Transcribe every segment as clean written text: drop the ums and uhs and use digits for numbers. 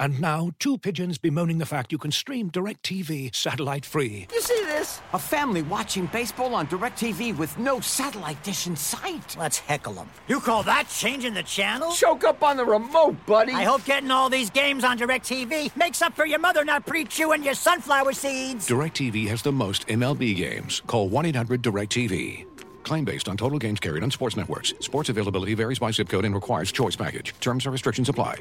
And now, two pigeons bemoaning the fact you can stream DirecTV satellite-free. You see this? A family watching baseball on DirecTV with no satellite dish in sight. Let's heckle them. You call that changing the channel? Choke up on the remote, buddy. I hope getting all these games on DirecTV makes up for your mother not pre-chewing your sunflower seeds. DirecTV has the most MLB games. Call 1-800-DirecTV. Claim based on total games carried on sports networks. Sports availability varies by zip code and requires choice package. Terms and restrictions apply.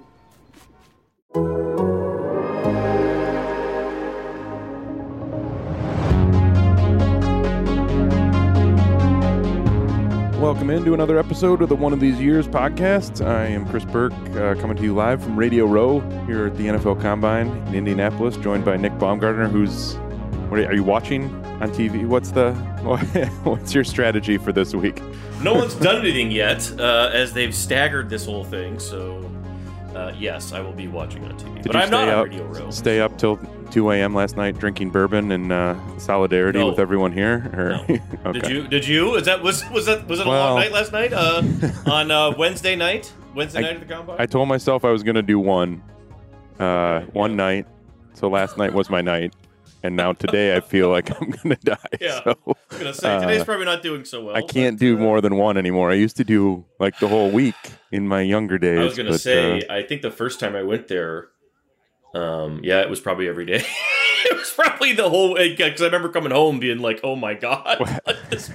Welcome into another episode of the One of These Years podcast. I am Chris Burke, coming to you live from Radio Row here at the NFL Combine in Indianapolis, joined by Nick Baumgartner, who's... are you watching on TV? What's your strategy for this week? No one's done anything yet, as they've staggered this whole thing, so yes, I will be watching on TV. But I'm not on Radio Row. Stay up till 2 a.m. last night drinking bourbon in solidarity with everyone here? No. Okay. Did you? Was it a long night last night? On Wednesday night? Wednesday night at the Combine? I told myself I was going to do one night, so last night was my night. And now today I feel like I'm going to die. Yeah, so, I was going to say, today's probably not doing so well. I can't do more than one anymore. I used to do like the whole week in my younger days. I was going to say, I think the first time I went there, it was probably every day. It was probably the whole, because I remember coming home being like, oh my God, this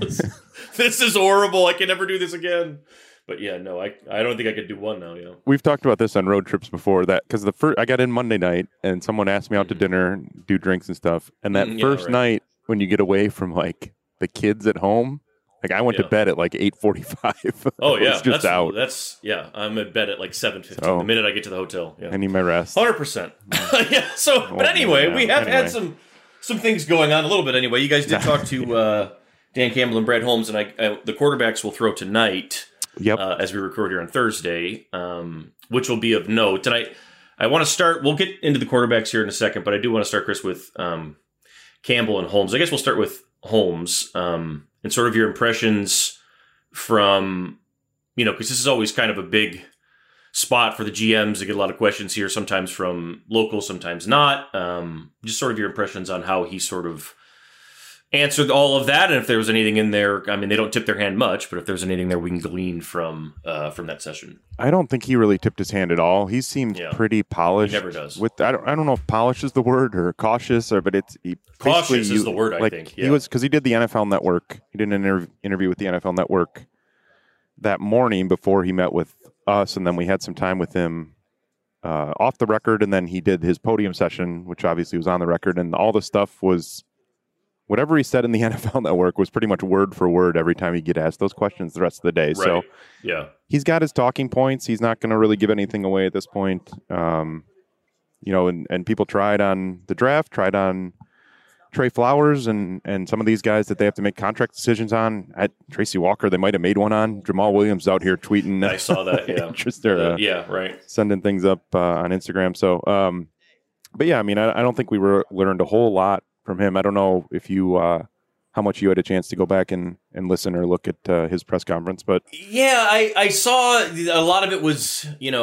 is horrible. I can never do this again. But yeah, no, I don't think I could do one now. Yeah, we've talked about this on road trips before. That because I got in Monday night and someone asked me out to dinner, do drinks and stuff. And that first night when you get away from like the kids at home, like I went to bed at like 8:45. Oh yeah, was just out. I'm in bed at like 7:15 the minute I get to the hotel. Yeah, I need my rest. 100%. Yeah. So, but anyway, we have had some things going on a little bit. Anyway, you guys did talk to Dan Campbell and Brad Holmes, and the quarterbacks will throw tonight. Yep. As we record here on Thursday, which will be of note. And I want to start, we'll get into the quarterbacks here in a second, but I do want to start, Chris, with Campbell and Holmes. I guess we'll start with Holmes and sort of your impressions from, because this is always kind of a big spot for the GMs to get a lot of questions here, sometimes from local, sometimes not. Just sort of your impressions on how he sort of answered all of that, and if there was anything in there, I mean, they don't tip their hand much, but if there's anything there we can glean from that session. I don't think he really tipped his hand at all. He seemed pretty polished. He never does. I don't know if polish is the word or cautious, but cautious is the word. I think he was, because he did the NFL Network. He did an interview with the NFL Network that morning before he met with us, and then we had some time with him off the record, and then he did his podium session, which obviously was on the record, and all the stuff was. Whatever he said in the NFL Network was pretty much word for word every time he'd get asked those questions the rest of the day. Right. So he's got his talking points. He's not going to really give anything away at this point. And people tried on the draft, tried on Trey Flowers and some of these guys that they have to make contract decisions on. At Tracy Walker, they might have made one on. Jamal Williams out here tweeting. I saw that, yeah. Just sending things up on Instagram. So, but yeah, I mean, I don't think we learned a whole lot from him. I don't know if you how much you had a chance to go back and listen or look at his press conference, but yeah, I saw a lot of it was,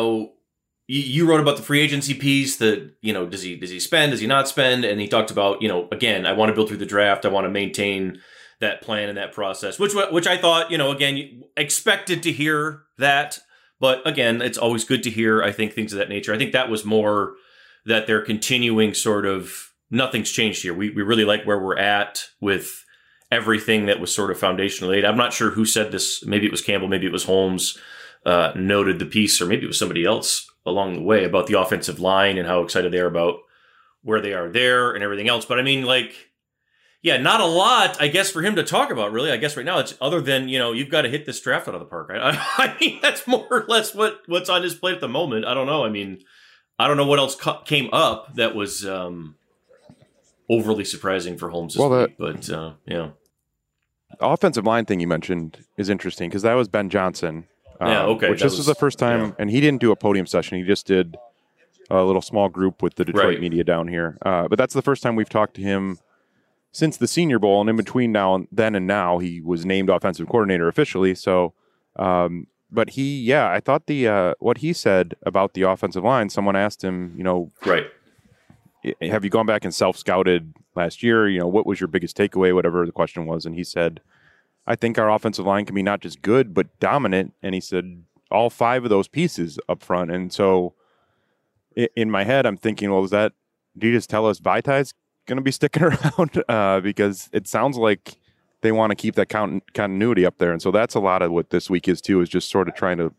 you wrote about the free agency piece that, does he spend, does he not spend? And he talked about, again, I want to build through the draft. I want to maintain that plan and that process, which I thought, again, expected to hear that. But again, it's always good to hear, I think, things of that nature. I think that was more that they're continuing sort of, nothing's changed here. We really like where we're at with everything that was sort of foundational laid. I'm not sure who said this. Maybe it was Campbell, maybe it was Holmes, noted the piece, or maybe it was somebody else along the way about the offensive line and how excited they are about where they are there and everything else. But I mean, not a lot, I guess, for him to talk about, really. I guess right now it's other than, you've got to hit this draft out of the park. I mean, that's more or less what's on his plate at the moment. I don't know. I mean, I don't know what else came up that was overly surprising for Holmes this week, but yeah. The offensive line thing you mentioned is interesting because that was Ben Johnson. Which this was the first time, and he didn't do a podium session. He just did a little small group with the Detroit media down here. But that's the first time we've talked to him since the Senior Bowl, and in between then and now, he was named offensive coordinator officially. So But I thought what he said about the offensive line, someone asked him, right. Have you gone back and self-scouted last year? What was your biggest takeaway, whatever the question was? And he said, I think our offensive line can be not just good, but dominant. And he said all 5 of those pieces up front. And so in my head, I'm thinking, well, do you just tell us Vitai's going to be sticking around? Because it sounds like they want to keep that continuity up there. And so that's a lot of what this week is too, is just sort of trying to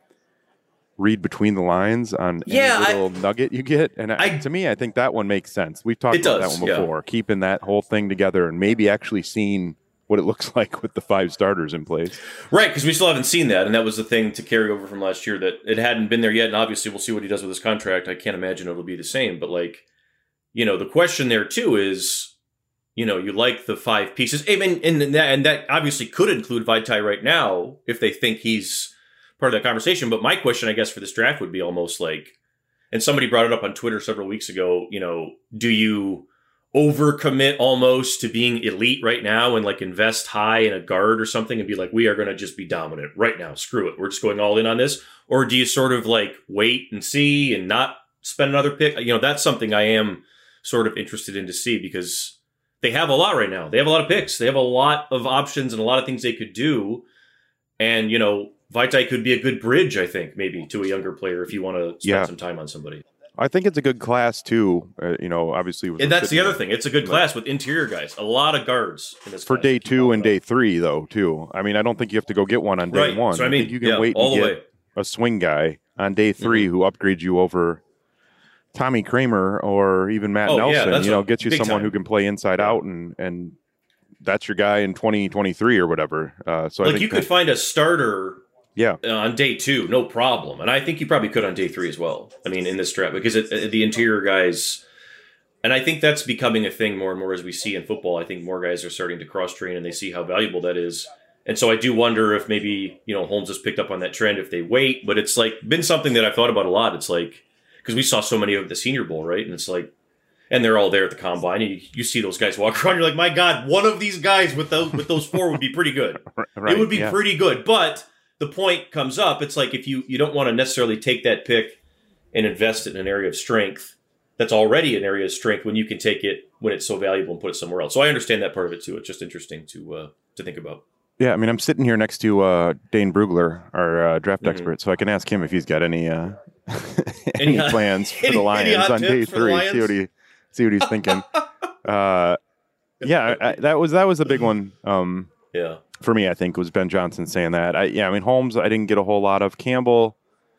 read between the lines on any little nugget you get. And to me, I think that one makes sense. We've talked about that one before, keeping that whole thing together and maybe actually seeing what it looks like with the 5 starters in place. Right, because we still haven't seen that, and that was the thing to carry over from last year, that it hadn't been there yet, and obviously we'll see what he does with his contract. I can't imagine it'll be the same, but the question there too is, you like the 5 pieces. I mean, and that obviously could include Vaitai right now if they think he's part of that conversation. But my question, I guess, for this draft would be almost and somebody brought it up on Twitter several weeks ago, do you overcommit almost to being elite right now and invest high in a guard or something and be we are going to just be dominant right now. Screw it. We're just going all in on this. Or do you sort of wait and see and not spend another pick? That's something I am sort of interested in to see, because they have a lot right now. They have a lot of picks. They have a lot of options and a lot of things they could do. And, Vaitai could be a good bridge, I think, maybe to a younger player if you want to spend some time on somebody. I think it's a good class too. Obviously, and that's the other thing. It's a good class with interior guys. A lot of guards in this for class. day 2 and day 3, though. Too. I mean, I don't think you have to go get one on day 1. So, I think you can wait and get a swing guy on day 3 who upgrades you over Tommy Kramer or even Matt Nelson. Gets you someone who can play inside out, and that's your guy in 2023 or whatever. So I think you could find a starter. Yeah, on day 2, no problem. And I think you probably could on day 3 as well. I mean, in this draft, because the interior guys, and I think that's becoming a thing more and more as we see in football. I think more guys are starting to cross-train and they see how valuable that is. And so I do wonder if maybe, Holmes has picked up on that trend if they wait. But it's been something that I've thought about a lot. It's because we saw so many of the Senior Bowl, right? And it's and they're all there at the combine. And you see those guys walk around. You're like, my God, one of these guys with those 4 would be pretty good. Right, it would be pretty good. But the point comes up, it's if you don't want to necessarily take that pick and invest it in an area of strength that's already an area of strength when you can take it when it's so valuable and put it somewhere else. So I understand that part of it too. It's just interesting to think about. Yeah, I mean, I'm sitting here next to Dane Brugler, our draft expert, so I can ask him if he's got any plans for the Lions on day 3. See what he's thinking. That was a big one. For me, I think, was Ben Johnson saying that. Holmes, I didn't get a whole lot of. Campbell,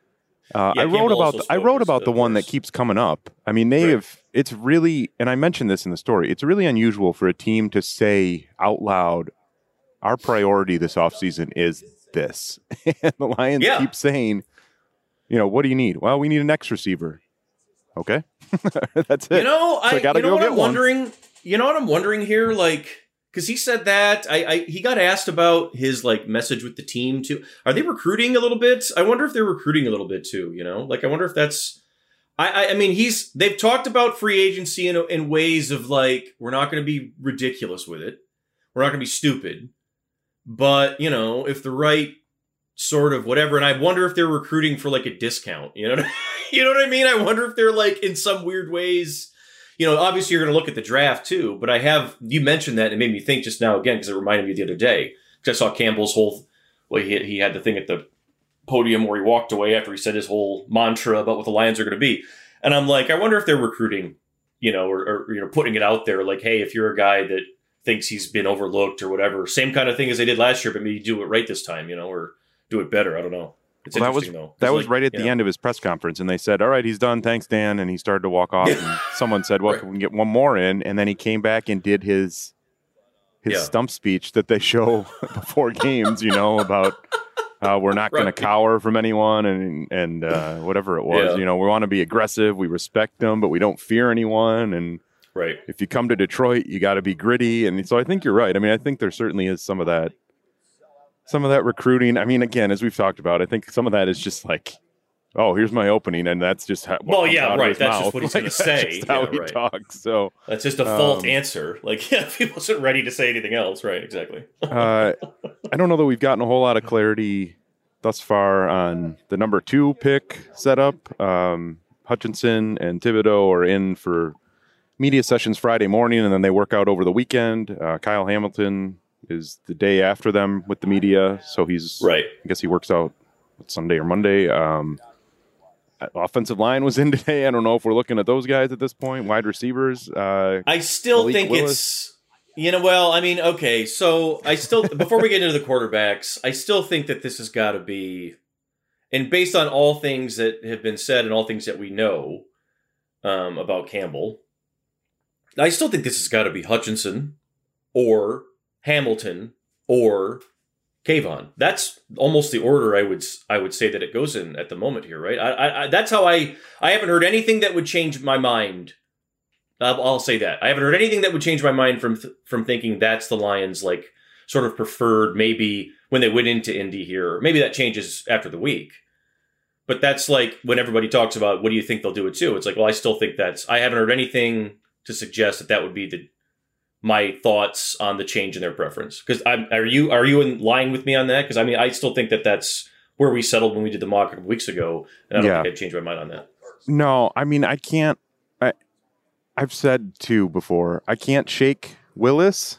I wrote about the one that keeps coming up. I mean, it's really, and I mentioned this in the story, it's really unusual for a team to say out loud, our priority this offseason is this. And the Lions keep saying, what do you need? Well, we need an X receiver. Okay. That's it. I gotta go get one. You know what I'm wondering here? Because he said that he got asked about his message with the team too. Are they recruiting a little bit? I wonder if they're recruiting a little bit too. I wonder if that's. I mean, they've talked about free agency in ways of we're not going to be ridiculous with it. We're not going to be stupid, but if the right sort of whatever. And I wonder if they're recruiting for a discount. You know what I mean? I wonder if they're in some weird ways. Obviously you're going to look at the draft too, but you mentioned that and it made me think just now again, because it reminded me the other day, because I saw Campbell's whole, he had the thing at the podium where he walked away after he said his whole mantra about what the Lions are going to be. And I'm I wonder if they're recruiting, or putting it out there hey, if you're a guy that thinks he's been overlooked or whatever, same kind of thing as they did last year, but maybe do it right this time, or do it better. I don't know. It's interesting, though. That was right at the end of his press conference, and they said, all right, he's done. Thanks, Dan. And he started to walk off, and someone said, well, can we get one more in? And then he came back and did his stump speech that they show before games, about we're not going to cower from anyone and whatever it was. We want to be aggressive. We respect them, but we don't fear anyone. And if you come to Detroit, you got to be gritty. And so I think you're right. I mean, I think there certainly is some of that recruiting. I mean, again, as we've talked about, I think some of that is just oh, here's my opening, and that's just that's just what he's going to say. That's how he talks. So that's just a default answer. If he wasn't ready to say anything else, right? Exactly. I don't know that we've gotten a whole lot of clarity thus far on the number 2 pick setup. Hutchinson and Thibodeau are in for media sessions Friday morning, and then they work out over the weekend. Kyle Hamilton is the day after them with the media, so he's right. I guess he works out Sunday or Monday. Offensive line was in today. I don't know if we're looking at those guys at this point. Wide receivers. I still Malik think Willis. it's, well, I mean, okay. So I still, before we get into the quarterbacks, I still think that this has got to be, and based on all things that have been said and all things that we know about Campbell, I still think this has got to be Hutchinson or Hamilton or Kayvon. That's almost the order I would say that it goes in at the moment here, right? I that's how I haven't heard anything that would change my mind. I'll say that I haven't heard anything that would change my mind from thinking that's the Lions like sort of preferred maybe when they went into Indy here. Maybe that changes after the week. But that's like when everybody talks about what do you think they'll do it too. It's like, well, I still think I haven't heard anything to suggest that would be my thoughts on the change in their preference. Because are you in line with me on that? Because I mean, I still think that's where we settled when we did the mock a couple weeks ago, and I don't think I'd change my mind on that. No, I mean, I can't. I've said too before, I can't shake Willis.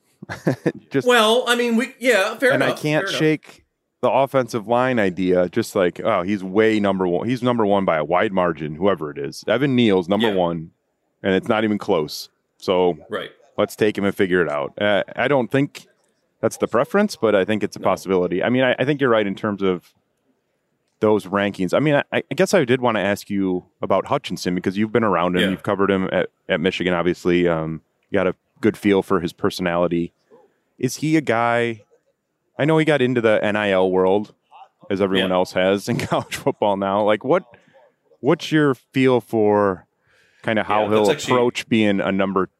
Well, I mean, fair enough. And I can't shake the offensive line idea. Just like, oh, he's way number 1. He's number 1 by a wide margin. Whoever it is, Evan Neal's number 1. And it's not even close. So let's take him and figure it out. I don't think that's the preference, but I think it's a possibility. I mean, I think you're right in terms of those rankings. I mean, I guess I did want to ask you about Hutchinson because you've been around him. Yeah. You've covered him at Michigan, obviously. You got a good feel for his personality. Is he a guy – I know he got into the NIL world, as everyone else has in college football now. Like, what's your feel for – kind of how he'll approach being a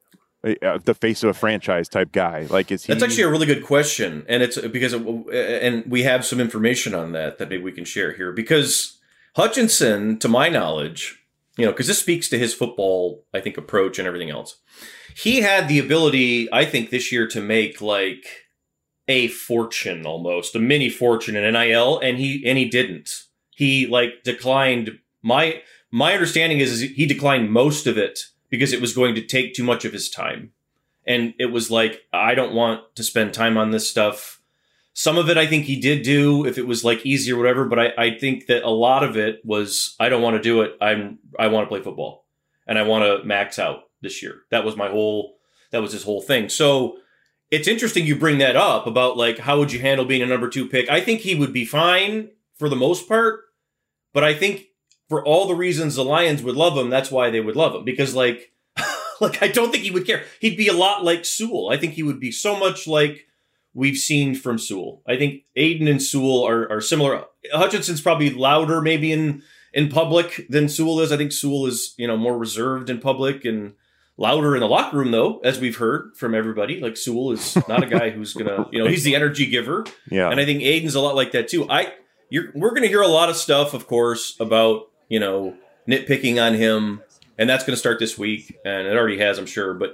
the face of a franchise type guy? Like, is he? That's actually a really good question, and it's because and we have some information on that maybe we can share here. Because Hutchinson, to my knowledge, because this speaks to his football, I think, approach and everything else. He had the ability, I think, this year to make like a fortune, almost a mini fortune in NIL, and he didn't. He like declined My understanding is he declined most of it because it was going to take too much of his time. And it was like, I don't want to spend time on this stuff. Some of it I think he did do if it was like easy or whatever, but I think that a lot of it was, I don't want to do it. I want to play football and I want to max out this year. That was his whole thing. So it's interesting you bring that up about like, how would you handle being a number 2 pick? I think he would be fine for the most part, but I think for all the reasons the Lions would love him, that's why they would love him. Because, like I don't think he would care. He'd be a lot like Sewell. I think he would be so much like we've seen from Sewell. I think Aiden and Sewell are similar. Hutchinson's probably louder maybe in public than Sewell is. I think Sewell is, more reserved in public and louder in the locker room, though, as we've heard from everybody. Like, Sewell is not a guy who's going to, he's the energy giver. Yeah. And I think Aiden's a lot like that, too. We're going to hear a lot of stuff, of course, about nitpicking on him, and that's going to start this week, and it already has, I'm sure. But,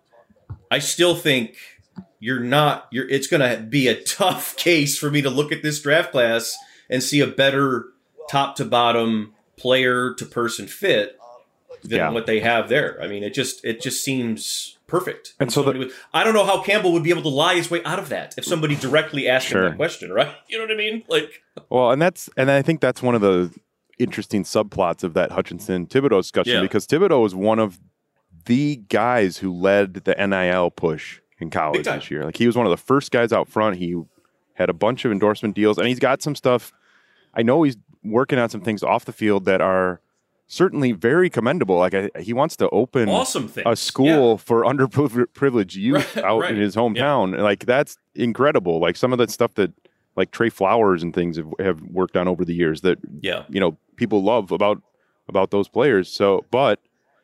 I still think it's going to be a tough case for me to look at this draft class and see a better top to bottom player to person fit than what they have there. I mean, it just seems perfect. And so I don't know how Campbell would be able to lie his way out of that if somebody directly asked him that question, right? You know what I mean? Like, well, and I think that's one of the interesting subplots of that Hutchinson-Thibodeau discussion because Thibodeau was one of the guys who led the NIL push in college this year. Like, he was one of the first guys out front. He had a bunch of endorsement deals, and he's got some stuff. I know he's working on some things off the field that are certainly very commendable. Like, he wants to open awesome a school for underprivileged youth out in his hometown. Like, that's incredible. Like, some of that stuff that like Trey Flowers and things have worked on over the years that people love about those players. So, but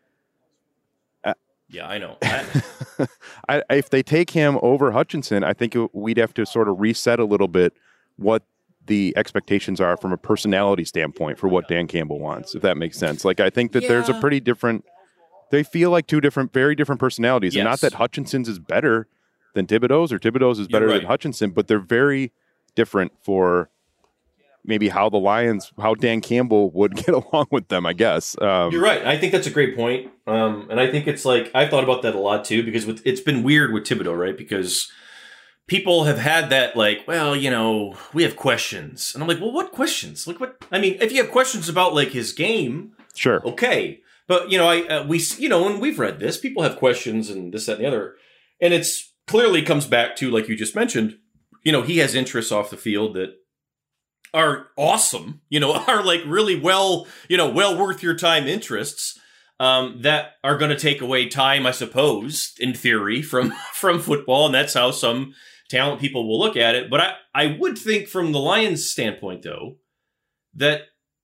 I know. If they take him over Hutchinson, I think we'd have to sort of reset a little bit what the expectations are from a personality standpoint for what Dan Campbell wants, if that makes sense. Like, I think that there's a pretty different, they feel like two very different personalities. And not that Hutchinson's is better than Thibodeau's or Thibodeau's is better than Hutchinson, but they're very different for maybe how Dan Campbell would get along with them, I guess. You're right. I think that's a great point. And I think it's like, I've thought about that a lot too, because it's been weird with Thibodeau, right? Because people have had that like, well, we have questions. And I'm like, well, what questions? Like what? I mean, if you have questions about like his game, sure. Okay. But, when we've read this, people have questions and this, that, and the other. And it's clearly comes back to, like you just mentioned, he has interests off the field that are awesome, are like really well worth your time interests that are going to take away time, I suppose, in theory, from football. And that's how some talent people will look at it. But I would think from the Lions' standpoint, though, that,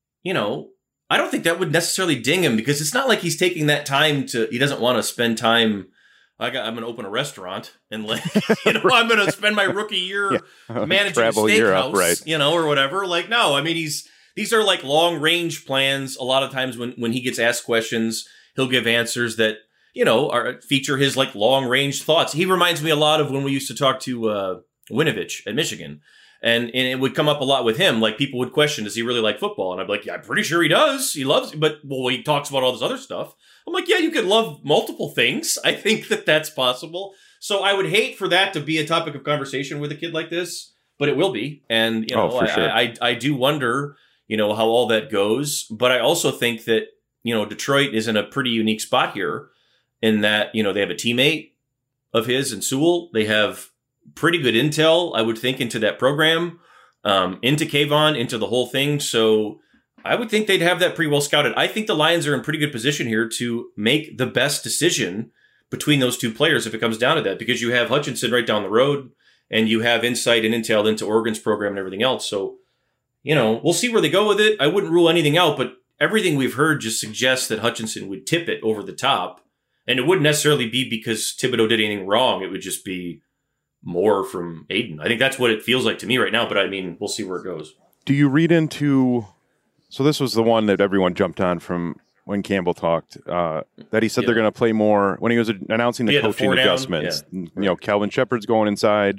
I don't think that would necessarily ding him, because it's not like he's taking that time he doesn't want to spend time. I'm going to open a restaurant and like, I'm going to spend my rookie year managing a steakhouse, Europe, right. Or whatever. Like, no, I mean, these are like long range plans. A lot of times when he gets asked questions, he'll give answers that, feature his like long range thoughts. He reminds me a lot of when we used to talk to Winovich at Michigan. And it would come up a lot with him. Like, people would question, does he really like football? And I'd be like, yeah, I'm pretty sure he does. He loves it. But, he talks about all this other stuff. I'm like, yeah, you could love multiple things. I think that's possible. So I would hate for that to be a topic of conversation with a kid like this, but it will be. And, for sure. I do wonder, how all that goes. But I also think that, Detroit is in a pretty unique spot here in that, they have a teammate of his in Sewell. They have pretty good intel, I would think, into that program, into Kayvon, into the whole thing. So I would think they'd have that pretty well scouted. I think the Lions are in pretty good position here to make the best decision between those two players if it comes down to that, because you have Hutchinson right down the road and you have insight and intel into Oregon's program and everything else. So, we'll see where they go with it. I wouldn't rule anything out, but everything we've heard just suggests that Hutchinson would tip it over the top. And it wouldn't necessarily be because Thibodeau did anything wrong. It would just be more from Aiden. I think that's what it feels like to me right now, but I mean, we'll see where it goes. Do you read into, so this was the one that everyone jumped on from when Campbell talked, that he said they're going to play more, when he was announcing the coaching adjustments. Calvin Shepard's going inside,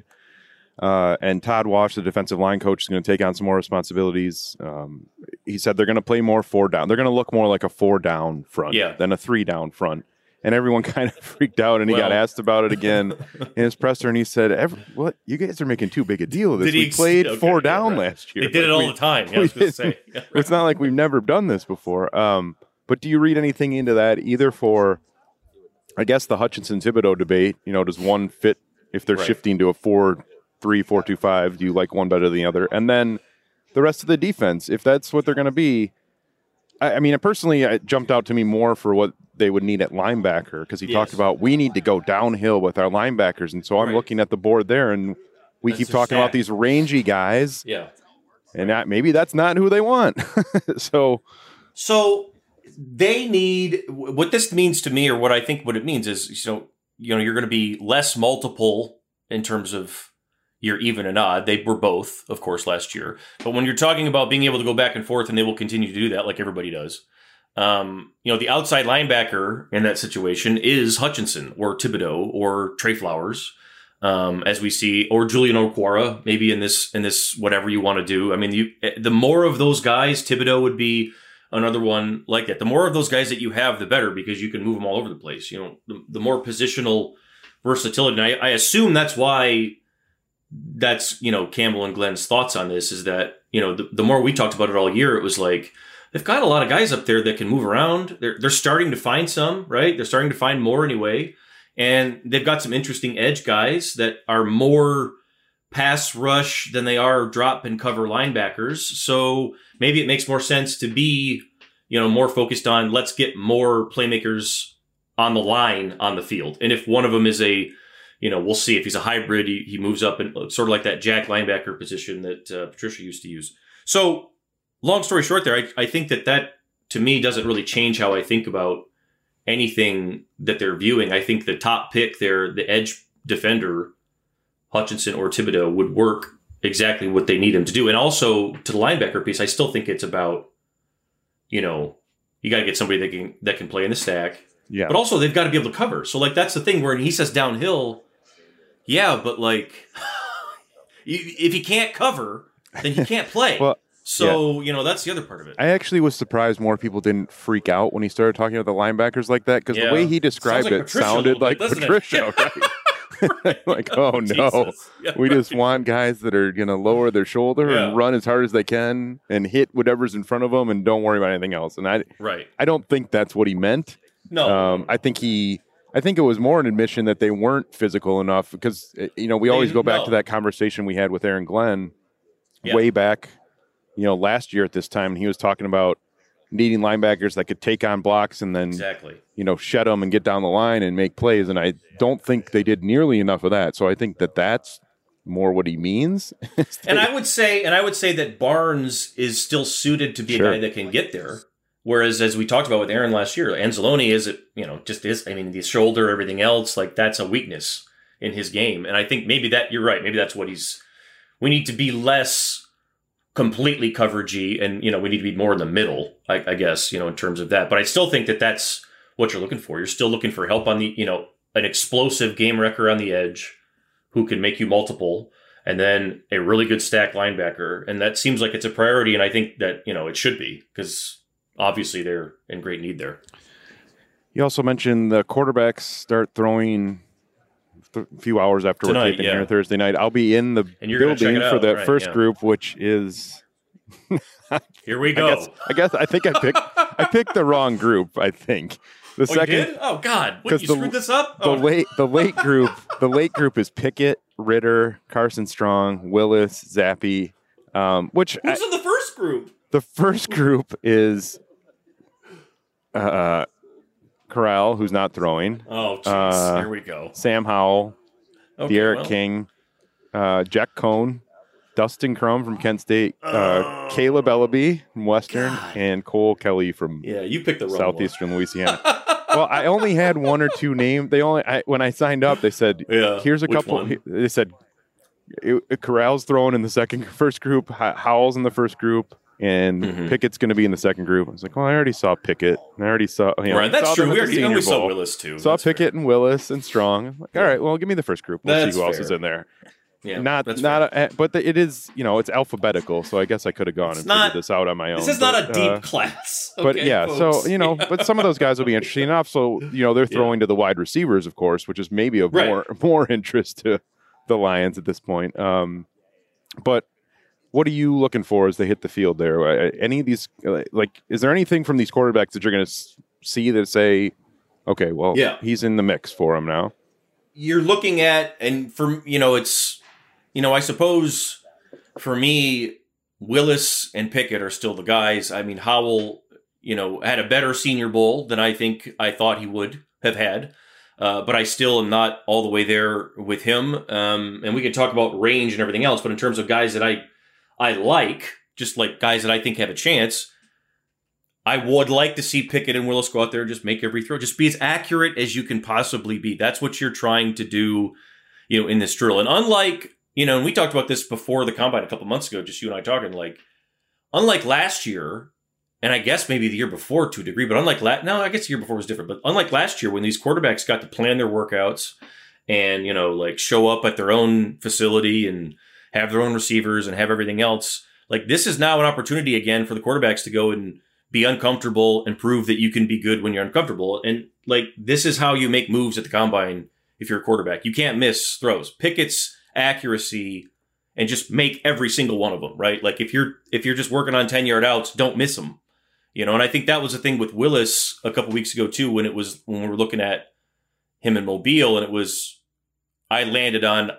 and Todd Wash, the defensive line coach, is going to take on some more responsibilities. He said they're going to play more 4 down. They're going to look more like a 4 down front than a 3 down front. And everyone kind of freaked out, and he got asked about it again in his presser, and he said, "What? You guys are making too big a deal of this. We played 4 down last year. They did it all the time." I was going to say. It's not like we've never done this before. But do you read anything into that, either for, I guess, the Hutchinson-Thibodeau debate? Does one fit if they're shifting to a 4-3, 4-2-5? Do you like one better than the other? And then the rest of the defense, if that's what they're going to be. I mean, personally, it jumped out to me more for what they would need at linebacker, because he talked about we need to go downhill with our linebackers. And so I'm looking at the board there, and we keep talking about these rangy guys. Yeah. And maybe that's not who they want. So they need, what this means to me, or what I think what it means is, you're going to be less multiple in terms of your even and odd. They were both, of course, last year. But when you're talking about being able to go back and forth, and they will continue to do that like everybody does, the outside linebacker in that situation is Hutchinson or Thibodeau or Trey Flowers, as we see, or Julian Okwara, maybe in this whatever you want to do. I mean, the more of those guys, Thibodeau would be another one like that. The more of those guys that you have, the better, because you can move them all over the place. The more positional versatility. And I assume that's why that's, Campbell and Glenn's thoughts on this is that, the more we talked about it all year, it was like, they've got a lot of guys up there that can move around. They're starting to find some, right? They're starting to find more anyway. And they've got some interesting edge guys that are more pass rush than they are drop and cover linebackers. So maybe it makes more sense to be, more focused on, let's get more playmakers on the line on the field. And if one of them is we'll see if he's a hybrid, he moves up and sort of like that jack linebacker position that Patricia used to use. So long story short there, I think that to me doesn't really change how I think about anything that they're viewing. I think the top pick there, the edge defender, Hutchinson or Thibodeau, would work exactly what they need him to do. And also to the linebacker piece, I still think it's about, you got to get somebody that can play in the stack. Yeah. But also they've got to be able to cover. So that's the thing where he says downhill. Yeah, but if he can't cover, then he can't play. Well, So, that's the other part of it. I actually was surprised more people didn't freak out when he started talking about the linebackers like that, because the way he described it sounded like Patricia, right? Like, oh no, we just want guys that are going to lower their shoulder and run as hard as they can and hit whatever's in front of them and don't worry about anything else. And I don't think that's what he meant. No, I think it was more an admission that they weren't physical enough, because we always go back to that conversation we had with Aaron Glenn way back, last year at this time, and he was talking about needing linebackers that could take on blocks and then shed them and get down the line and make plays. And I don't think they did nearly enough of that. So I think that that's more what he means. And I would say that Barnes is still suited to be a guy that can get there. Whereas, as we talked about with Aaron last year, Anzalone the shoulder, everything else, like that's a weakness in his game. And I think maybe that you're right. Maybe that's what we need to be less completely coveragey, and we need to be more in the middle, I guess, in terms of that. But I still think that that's what you're looking for. You're still looking for help on the, an explosive game wrecker on the edge who can make you multiple, and then a really good stack linebacker. And that seems like it's a priority, and I think that, it should be, because obviously they're in great need there. You also mentioned the quarterbacks start throwing a few hours after we're taping here Thursday night. I'll be in the building for that first group, which is here we go. I think I picked the wrong group. I think the second. You did? Oh God! What, you screwed this up? The late group is Pickett, Ritter, Carson Strong, Willis, Zappi. Who's in the first group? The first group is Corral, who's not throwing. Oh, jeez. Here we go. Sam Howell, De'Aaron King, Jack Cohn, Dustin Crum from Kent State, Caleb Ellaby from Western, and Cole Kelly from you picked the wrong Southeastern Louisiana. Well, I only had one or two names. When I signed up, they said, "Here's a couple." One? They said Corral's throwing in the first group, Howell's in the first group, and Pickett's going to be in the second group. I was like, well, I already saw Pickett, and I already saw that's true. We saw Willis too. Saw Pickett and Willis and Strong. I'm like, all right, well, give me the first group. We'll see who else is in there. Yeah, but it is, it's alphabetical, so I guess I could have gone figured this out on my own. This is not a deep class. Okay, but folks. So, but some of those guys will be interesting enough. So, they're throwing to the wide receivers, of course, which is maybe of more interest to the Lions at this point. But what are you looking for as they hit the field there? Any of these, is there anything from these quarterbacks that you're going to see that say, okay, well, he's in the mix for them now? You're looking at, and for, it's, I suppose for me, Willis and Pickett are still the guys. I mean, Howell, had a better Senior Bowl than I thought he would have had. But I still am not all the way there with him. And we can talk about range and everything else, but in terms of guys that I like, just like guys that I think have a chance, I would like to see Pickett and Willis go out there and just make every throw. Just be as accurate as you can possibly be. That's what you're trying to do, in this drill. And unlike, and we talked about this before the Combine a couple months ago, just you and I talking, unlike last year, and I guess maybe the year before to a degree, but I guess the year before was different. But unlike last year when these quarterbacks got to plan their workouts and, show up at their own facility and have their own receivers and have everything else, this is now an opportunity again for the quarterbacks to go and be uncomfortable and prove that you can be good when you're uncomfortable. And this is how you make moves at the Combine if you're a quarterback. You can't miss throws. Pickett's accuracy and just make every single one of them, right? If you're just working on 10-yard outs, don't miss them. And I think that was the thing with Willis a couple weeks ago too, when we were looking at him in Mobile, and I landed on,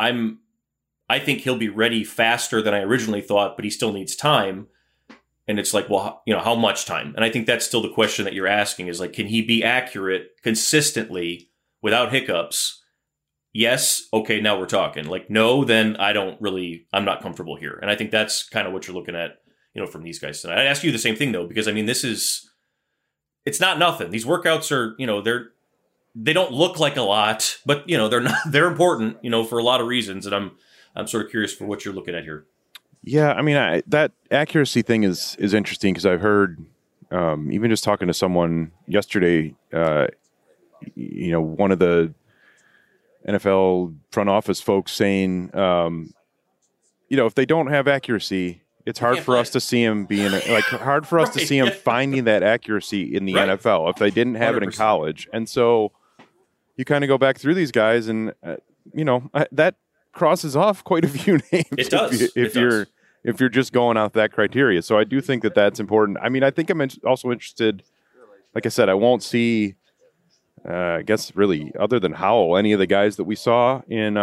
I think he'll be ready faster than I originally thought, but he still needs time. And it's how much time? And I think that's still the question that you're asking is can he be accurate consistently without hiccups? Yes. Okay. Now we're talking. No, then I'm not comfortable here. And I think that's kind of what you're looking at, from these guys tonight. I'd ask you the same thing though, because it's not nothing. These workouts are, they don't look like a lot, but they're important, for a lot of reasons. And I'm sort of curious for what you're looking at here. Yeah, I mean, that accuracy thing is interesting because I've heard, even just talking to someone yesterday, one of the NFL front office folks saying, if they don't have accuracy, It's hard for us to see him being hard for us to see him finding that accuracy in the NFL if they didn't have 100%. It in college. And so you kind of go back through these guys, and that crosses off quite a few names. It does. If you're just going off that criteria. So I do think that that's important. I mean, I think I'm also interested. Like I said, I won't see. I guess really, other than Howell, any of the guys that we saw in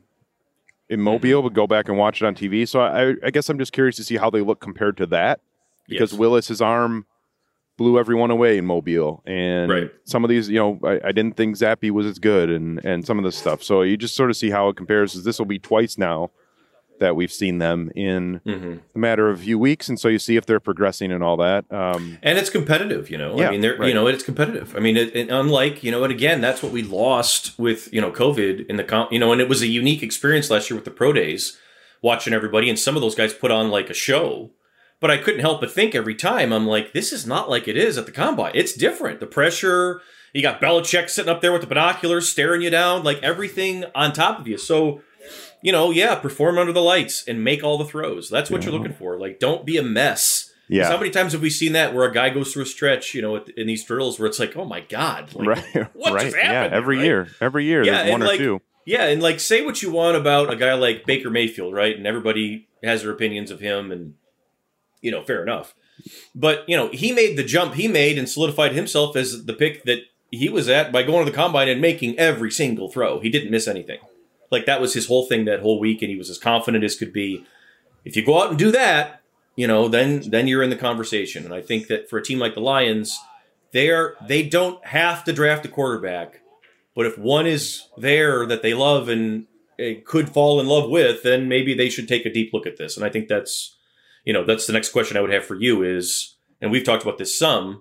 Mobile, would go back and watch it on TV. So I guess I'm just curious to see how they look compared to that, because Willis's arm blew everyone away in Mobile, and some of these, I didn't think Zappe was as good, and some of this stuff. So you just sort of see how it compares. This will be twice now that we've seen them in a matter of a few weeks, and so you see if they're progressing and all that. And it's competitive, I mean, it's competitive. I mean, unlike, and again, that's what we lost with, COVID in the, and it was a unique experience last year with the pro days, watching everybody, and some of those guys put on like a show, but I couldn't help but think every time, I'm like, this is not like it is at the combine. It's different. The pressure, you got Belichick sitting up there with the binoculars, staring you down, like everything on top of you. So, perform under the lights and make all the throws. That's what you're looking for. Like, don't be a mess. Yeah. How many times have we seen that where a guy goes through a stretch, in these drills where it's like, oh my God, like, what just happened? Yeah, every year, there's one or two. Yeah, and like, say what you want about a guy like Baker Mayfield, right? And everybody has their opinions of him, and fair enough. But he made the jump he made and solidified himself as the pick that he was at by going to the combine and making every single throw. He didn't miss anything. Like, that was his whole thing that whole week, and he was as confident as could be. If you go out and do that, then you're in the conversation. And I think that for a team like the Lions, they don't have to draft a quarterback, but if one is there that they love and could fall in love with, then maybe they should take a deep look at this. And I think that's the next question I would have for you is, and we've talked about this some,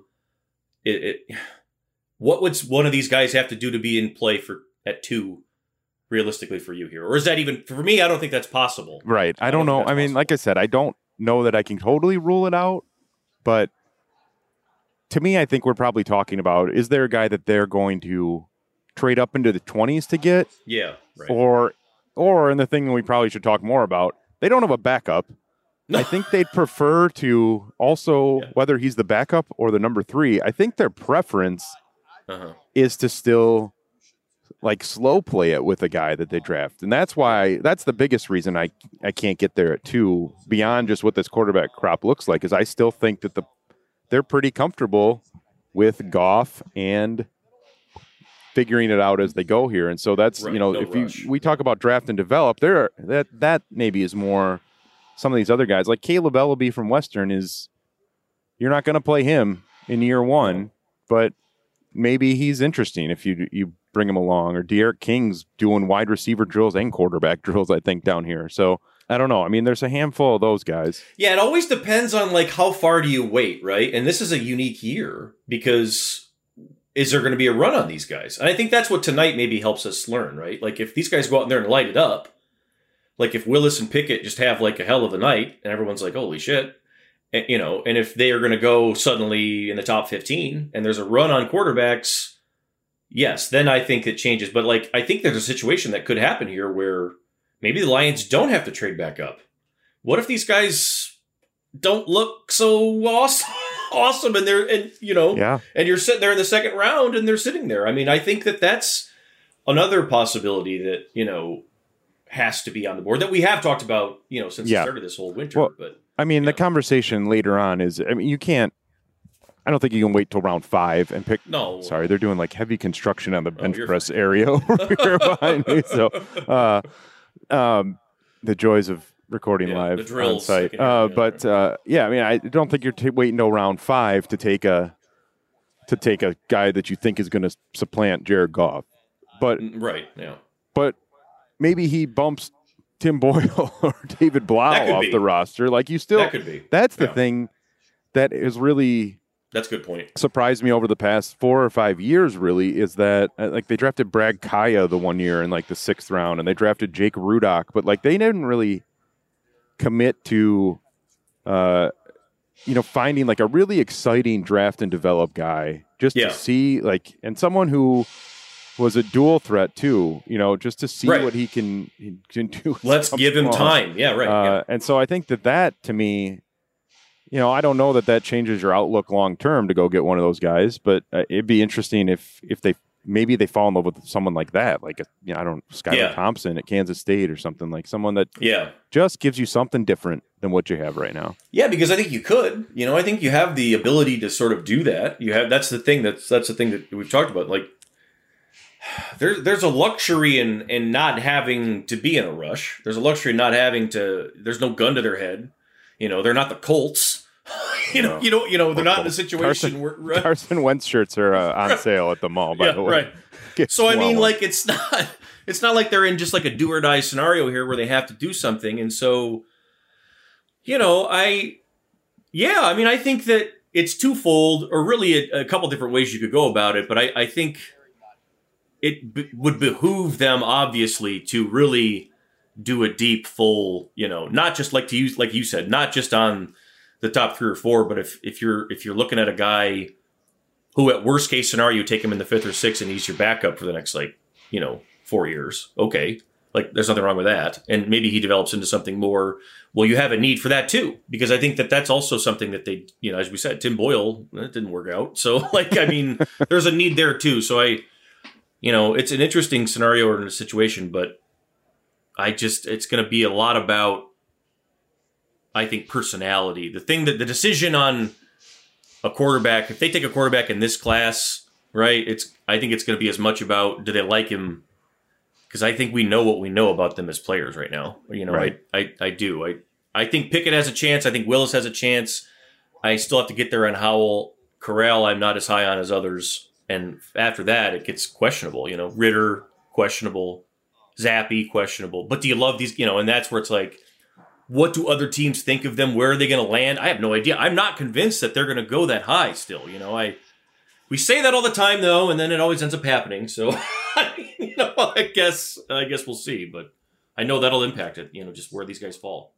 what would one of these guys have to do to be in play at 2? Realistically for you here? Or is that even, for me, I don't think that's possible. Right. I don't know. I mean, like I said, I don't know that I can totally rule it out, but to me, I think we're probably talking about, is there a guy that they're going to trade up into the 20s to get? Yeah. Right. Or, and the thing we probably should talk more about, they don't have a backup. No. I think they'd prefer to also, whether he's the backup or the number 3, I think their preference is to still slow play it with a guy that they draft. And that's the biggest reason I can't get there at 2, beyond just what this quarterback crop looks like, is I still think that they're pretty comfortable with Goff and figuring it out as they go here. And so that's, we talk about draft and develop, that maybe is more some of these other guys. Like Caleb Ellaby from Western you're not going to play him in year 1, but maybe he's interesting if you bring him along. Or De'Aaron King's doing wide receiver drills and quarterback drills, I think, down here. So I don't know. I mean, there's a handful of those guys. Yeah, it always depends on how far do you wait, right? And this is a unique year because is there going to be a run on these guys? And I think that's what tonight maybe helps us learn, right? Like, if these guys go out there and light it up, like if Willis and Pickett just have a hell of a night and everyone's like, holy shit, and if they are going to go suddenly in the top 15 and there's a run on quarterbacks, yes, then I think it changes. But I think there's a situation that could happen here where maybe the Lions don't have to trade back up. What if these guys don't look so awesome and and you're sitting there in the second round and they're sitting there? I mean, I think that's another possibility that, has to be on the board that we have talked about, since the start of this whole winter. Well, but I mean, the conversation later on is, you can't, I don't think you can wait till round 5 and pick. No. Sorry, they're doing heavy construction on the bench press area over here behind me. So the joys of recording live the drills, on site. I mean, I don't think you're waiting till round 5 to take a guy that you think is going to supplant Jared Goff. But right, yeah. But maybe he bumps Tim Boyle or David Blau off the roster. That could be. That's the thing that is really. That's a good point. Surprised me over the past 4 or 5 years, really, is that they drafted Brad Kaya the one year in the 6th round, and they drafted Jake Rudock, but they didn't really commit to, finding a really exciting draft and develop guy just to see and someone who was a dual threat too, just to see Right. what he can do. Let's give him time. Yeah, right. Yeah. And so I think that to me, I don't know that changes your outlook long term to go get one of those guys, but it'd be interesting if they fall in love with someone like that, like Skylar Thompson at Kansas State or something, like someone that just gives you something different than what you have right now. Yeah, because I think you could. I think you have the ability to sort of do that. That's the thing that we've talked about. Like, there's a luxury in not having to be in a rush. There's a luxury in not having to. There's no gun to their head. They're not the Colts. They're not in a situation where Carson Wentz shirts are on sale at the mall. By the way, right. So I mean, like, it's not like they're in just like a do or die scenario here where they have to do something, and so, I think that it's twofold, or really a couple different ways you could go about it. But I think it would behoove them, obviously, to really do a deep, full, not just like you said, not just on the top 3 or 4, but if you're looking at a guy who, at worst case scenario, you take him in the 5th or 6th and he's your backup for the next 4 years, okay, like there's nothing wrong with that, and maybe he develops into something more. Well, you have a need for that too, because I think that's also something that they, as we said, Tim Boyle, that didn't work out, so there's a need there too. So it's an interesting scenario or in a situation, but it's going to be a lot about, I think, personality. The decision on a quarterback, if they take a quarterback in this class, right, I think it's going to be as much about, do they like him? Because I think we know what we know about them as players right now. Right. I do. I think Pickett has a chance. I think Willis has a chance. I still have to get there on Howell. Corral, I'm not as high on as others. And after that, it gets questionable. Ritter, questionable. Zappy, questionable. But do you love these? And that's where it's like, what do other teams think of them? Where are they going to land? I have no idea. I'm not convinced that they're going to go that high still. We say that all the time, though, and then it always ends up happening. So, I guess we'll see. But I know that'll impact it, just where these guys fall.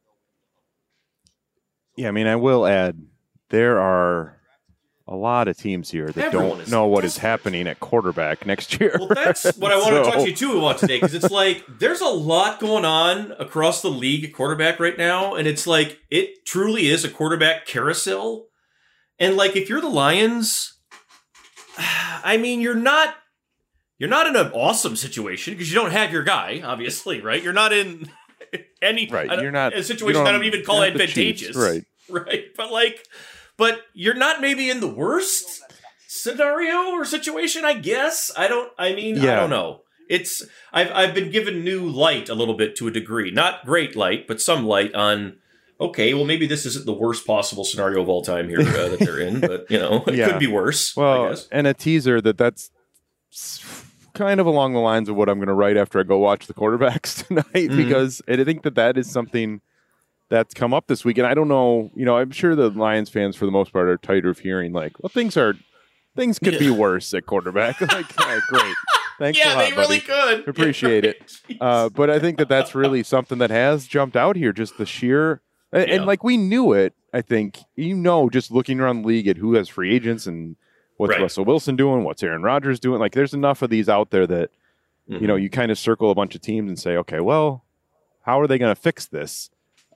Yeah, I will add, there are a lot of teams here that don't know what is happening at quarterback next year. Well, that's what I want to talk to you too about today, because it's like there's a lot going on across the league at quarterback right now, and it's like it truly is a quarterback carousel. And like, if you're the Lions, you're not in an awesome situation because you don't have your guy, obviously, right? You're not in any You're not a situation that I don't even call advantageous, right? Right, but you're not maybe in the worst scenario or situation, I guess. I don't know. I've been given new light a little bit to a degree. Not great light, but some light on, okay, well, maybe this isn't the worst possible scenario of all time here that they're in, but, it could be worse, I guess. And a teaser that's kind of along the lines of what I'm going to write after I go watch the quarterbacks tonight, because I think that is something that's come up this week. And I don't know, I'm sure the Lions fans for the most part are tired of hearing like, well, things could be worse at quarterback. Like, great. Thanks a lot, they really buddy. could. Appreciate it. But I think that's really something that has jumped out here, just the sheer, and like we knew it, I think, just looking around the league at who has free agents and what's Russell Wilson doing, what's Aaron Rodgers doing. Like, there's enough of these out there that, you kind of circle a bunch of teams and say, okay, well, how are they going to fix this?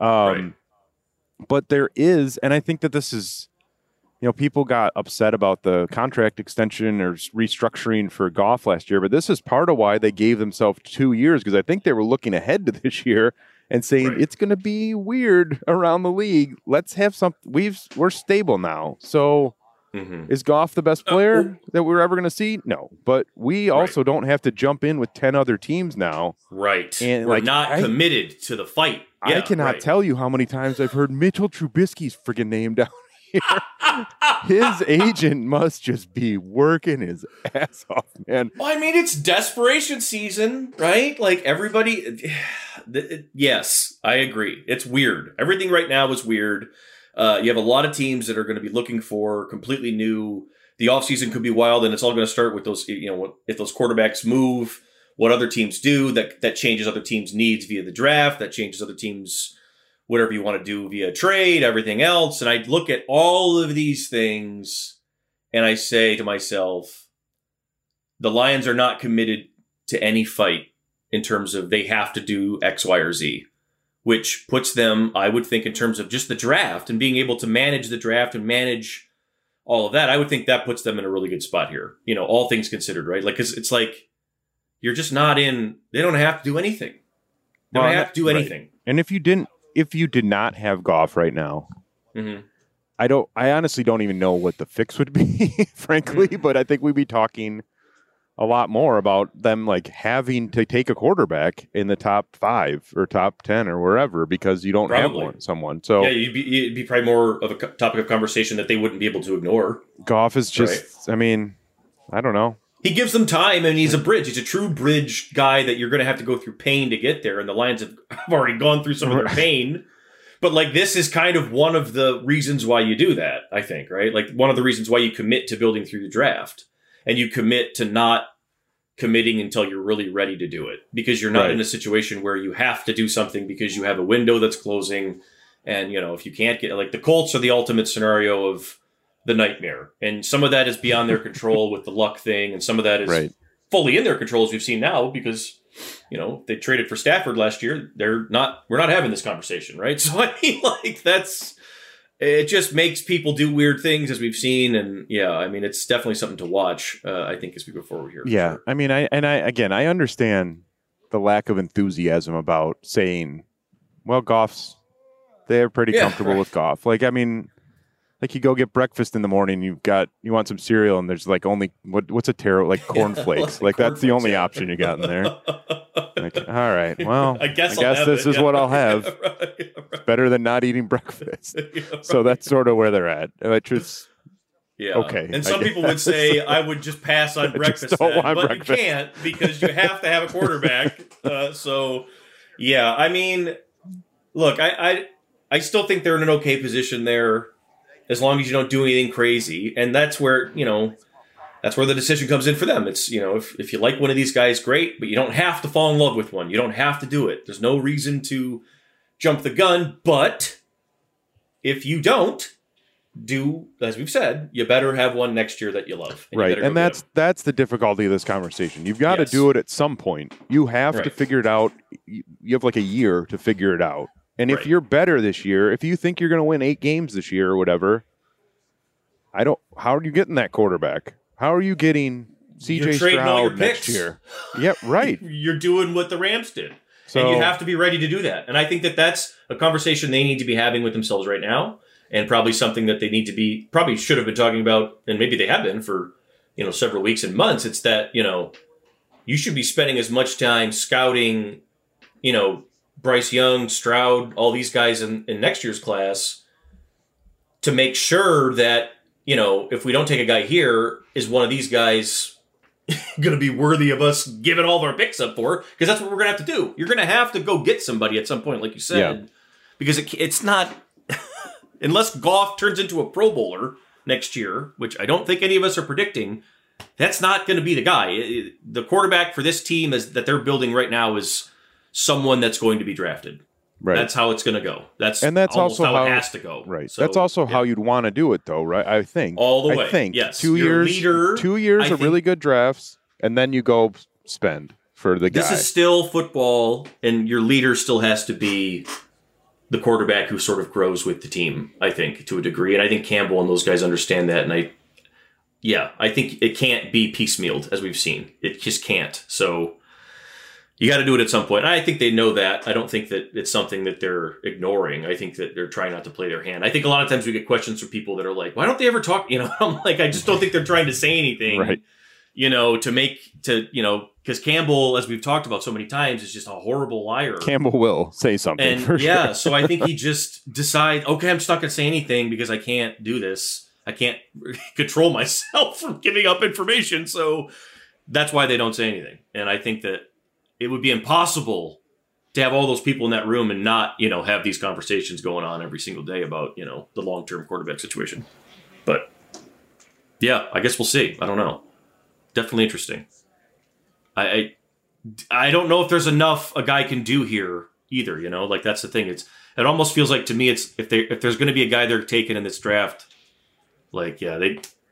But there is, and I think that this is, people got upset about the contract extension or restructuring for Goff last year, but this is part of why they gave themselves 2 years, because I think they were looking ahead to this year and saying it's going to be weird around the league. Let's have we're stable now. So is Goff the best player that we're ever going to see? No, but we also don't have to jump in with 10 other temes now. Right. And we're not committed to the fight. I cannot tell you how many times I've heard Mitchell Trubisky's friggin' name down here. His agent must just be working his ass off, man. Well, it's desperation season, right? Like, everybody... Yes, I agree. It's weird. Everything right now is weird. You have a lot of teams that are going to be looking for completely new... The offseason could be wild, and it's all going to start with those, if those quarterbacks move... What other teams do, that changes other teams' needs via the draft, that changes other teams' whatever you want to do via trade, everything else. And I look at all of these things and I say to myself, the Lions are not committed to any fight in terms of they have to do X, Y, or Z, which puts them, I would think, in terms of just the draft and being able to manage the draft and manage all of that, I would think that puts them in a really good spot here. You know, all things considered, right? Like, 'cause it's like, you're just not in, they don't have to do anything. They don't have to do anything. Right. And if you did not have Goff right now, I honestly don't even know what the fix would be, frankly, but I think we'd be talking a lot more about them like having to take a quarterback in the top 5 or top 10 or wherever because you don't have someone. So yeah, it'd be probably more of a topic of conversation that they wouldn't be able to ignore. Goff is just, I mean, I don't know. He gives them time, and he's a bridge. He's a true bridge guy that you're going to have to go through pain to get there, and the Lions have already gone through some of their pain. But, like, this is kind of one of the reasons why you do that, I think, right? Like, one of the reasons why you commit to building through the draft, and you commit to not committing until you're really ready to do it, because you're not in a situation where you have to do something because you have a window that's closing, and, you know, if you can't get, like, the Colts are the ultimate scenario of the nightmare. And some of that is beyond their control with the luck thing. And some of that is fully in their control, as we've seen now, because, you know, they traded for Stafford last year. We're not having this conversation, right? So I mean, like, it just makes people do weird things, as we've seen. And yeah, I mean, it's definitely something to watch, I think, as we go forward here. Yeah. Sure. I mean, I understand the lack of enthusiasm about saying, well, they're pretty comfortable with Goff. Like, I mean, like you go get breakfast in the morning, you want some cereal, and there's like only what's a terrible like cornflakes. like that's the only option you got in there. Like, all right, well, I guess this is what I'll have. It's better than not eating breakfast. So that's sort of where they're at. Which is okay. And some people would say I would just pass on breakfast, but breakfast. You can't because you have to have a quarterback. So yeah, I mean, look, I still think they're in an okay position there, as long as you don't do anything crazy. And that's where, you know, that's where the decision comes in for them. It's, you know, if you like one of these guys, great, but you don't have to fall in love with one. You don't have to do it. There's no reason to jump the gun. But if you don't do, as we've said, you better have one next year that you love. Right. And that's the difficulty of this conversation. You've got to do it at some point. You have to figure it out. You have like a year to figure it out. And if you're better this year, if you think you're going to win 8 games this year or whatever, how are you getting that quarterback? How are you getting CJ Stroud next year? Yeah, right. You're doing what the Rams did. And you have to be ready to do that. And I think that that's a conversation they need to be having with themselves right now, and probably something that they need to probably should have been talking about, and maybe they have been for, you know, several weeks and months. It's that, you know, you should be spending as much time scouting, you know, Bryce Young, Stroud, all these guys in next year's class to make sure that, you know, if we don't take a guy here, is one of these guys going to be worthy of us giving all of our picks up for? Because that's what we're going to have to do. You're going to have to go get somebody at some point, like you said, because it's not, unless Goff turns into a Pro Bowler next year, which I don't think any of us are predicting, that's not going to be the guy. The quarterback for this team that they're building right now is someone that's going to be drafted. Right. That's how it's going to go. That's also how it has to go. Right. So, that's also how you'd want to do it, though, right? I think. All the way. I think. Yes. 2 years of really good drafts, and then you go spend for the guy. This is still football, and your leader still has to be the quarterback who sort of grows with the team, I think, to a degree. And I think Campbell and those guys understand that. And I think it can't be piecemealed, as we've seen. It just can't. So you got to do it at some point. I think they know that. I don't think that it's something that they're ignoring. I think that they're trying not to play their hand. I think a lot of times we get questions from people that are like, why don't they ever talk? You know, I'm like, I just don't think they're trying to say anything, right. You know, because Campbell, as we've talked about so many times, is just a horrible liar. Campbell will say something. And for sure. So I think he just decides, okay, I'm just not going to say anything because I can't do this. I can't control myself from giving up information. So that's why they don't say anything. And I think that it would be impossible to have all those people in that room and not, you know, have these conversations going on every single day about, you know, the long-term quarterback situation. But yeah, I guess we'll see. I don't know. Definitely interesting. I don't know if there's enough a guy can do here either, you know, like that's the thing. It almost feels like to me, it's if there's going to be a guy they're taking in this draft, like, yeah,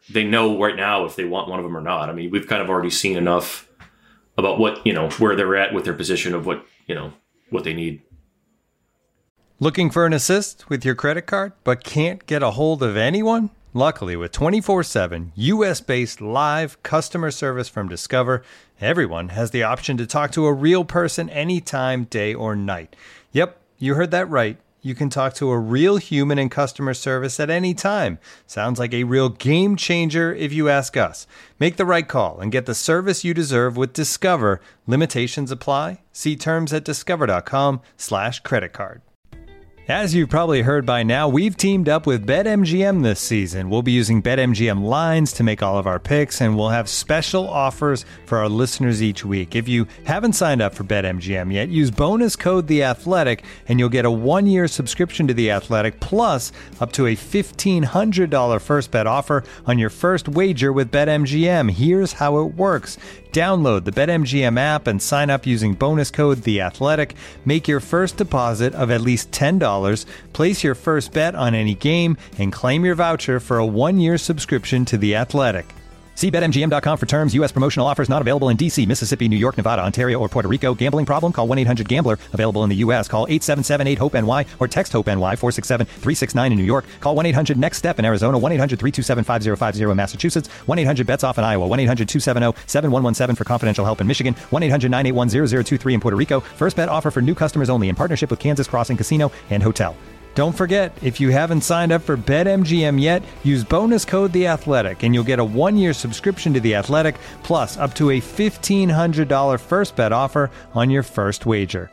they know right now if they want one of them or not. I mean, we've kind of already seen enough about what, where they're at with their position of what, what they need. Looking for an assist with your credit card, but can't get a hold of anyone? Luckily, with 24/7 U.S.-based live customer service from Discover, everyone has the option to talk to a real person anytime, day or night. Yep, you heard that right. You can talk to a real human in customer service at any time. Sounds like a real game changer if you ask us. Make the right call and get the service you deserve with Discover. Limitations apply. See terms at discover.com/creditcard. As you've probably heard by now, we've teamed up with BetMGM this season. We'll be using BetMGM lines to make all of our picks, and we'll have special offers for our listeners each week. If you haven't signed up for BetMGM yet, use bonus code The Athletic, and you'll get a 1-year subscription to The Athletic, plus up to a $1,500 first bet offer on your first wager with BetMGM. Here's how it works. Download the BetMGM app and sign up using bonus code The Athletic. Make your first deposit of at least $10. Place your first bet on any game and claim your voucher for a 1-year subscription to The Athletic. See BetMGM.com for terms. U.S. promotional offers not available in D.C., Mississippi, New York, Nevada, Ontario, or Puerto Rico. Gambling problem? Call 1-800-GAMBLER. Available in the U.S. Call 877-8-HOPE-NY or text HOPE-NY 467-369 in New York. Call 1-800-NEXT-STEP in Arizona. 1-800-327-5050 in Massachusetts. 1-800-BETS-OFF in Iowa. 1-800-270-7117 for confidential help in Michigan. 1-800-981-0023 in Puerto Rico. First bet offer for new customers only in partnership with Kansas Crossing Casino and Hotel. Don't forget, if you haven't signed up for BetMGM yet, use bonus code The Athletic, and you'll get a 1-year subscription to The Athletic, plus up to a $1,500 first bet offer on your first wager.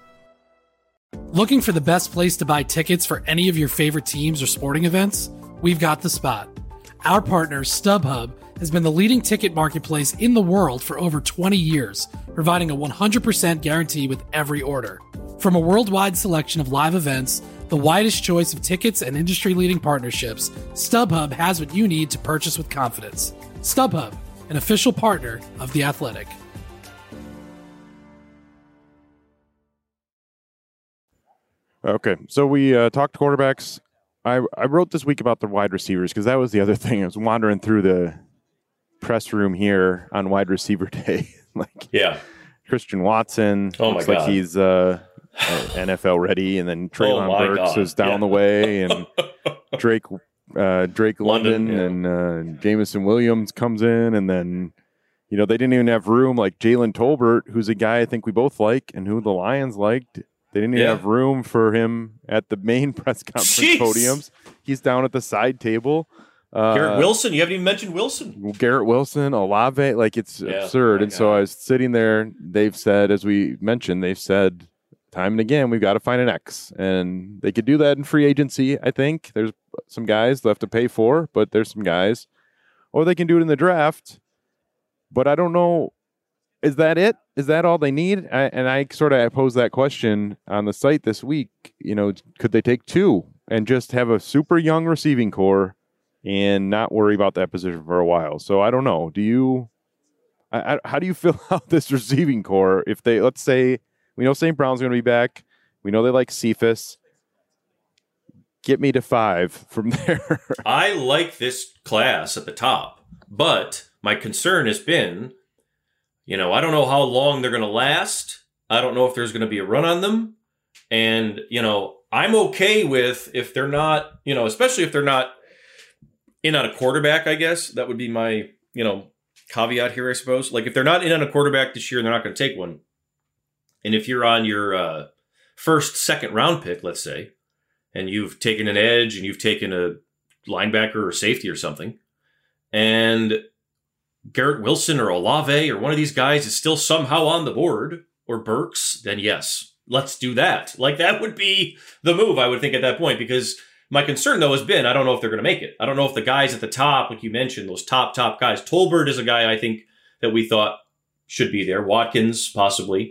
Looking for the best place to buy tickets for any of your favorite teams or sporting events? We've got the spot. Our partner, StubHub, has been the leading ticket marketplace in the world for over 20 years, providing a 100% guarantee with every order. From a worldwide selection of live events, the widest choice of tickets and industry-leading partnerships, StubHub has what you need to purchase with confidence. StubHub, an official partner of The Athletic. Okay, so we talked quarterbacks. I wrote this week about the wide receivers because that was the other thing. I was wandering through the press room here on wide receiver day. Christian Watson looks like he's NFL ready, and then Treylon Burks is down the way, and Drake London and Jameson Williams comes in, and then they didn't even have room. Like Jalen Tolbert, who's a guy I think we both like and who the Lions liked, they didn't even have room for him at the main press conference podiums. He's down at the side table. Garrett Wilson, you haven't even mentioned Wilson. Garrett Wilson, Olave, it's absurd. And so I was sitting there. They've said, as we mentioned, time and again, we've got to find an X. And they could do that in free agency, I think. There's some guys they'll have to pay for, but there's some guys. Or they can do it in the draft. But I don't know. Is that it? Is that all they need? I sort of posed that question on the site this week. Could they take 2 and just have a super young receiving core and not worry about that position for a while? So I don't know. How do you fill out this receiving core if they, let's say, we know St. Brown's going to be back. We know they like Cephas. Get me to 5 from there. I like this class at the top, but my concern has been, I don't know how long they're going to last. I don't know if there's going to be a run on them. And, I'm okay with if they're not, especially if they're not in on a quarterback, I guess. That would be my, caveat here, I suppose. Like if they're not in on a quarterback this year and they're not going to take one. And if you're on your first, second round pick, let's say, and you've taken an edge and you've taken a linebacker or safety or something, and Garrett Wilson or Olave or one of these guys is still somehow on the board, or Burks, then yes, let's do that. Like that would be the move, I would think, at that point, because my concern, though, has been I don't know if they're going to make it. I don't know if the guys at the top, like you mentioned, those top guys. Tolbert is a guy I think that we thought should be there. Watkins, possibly.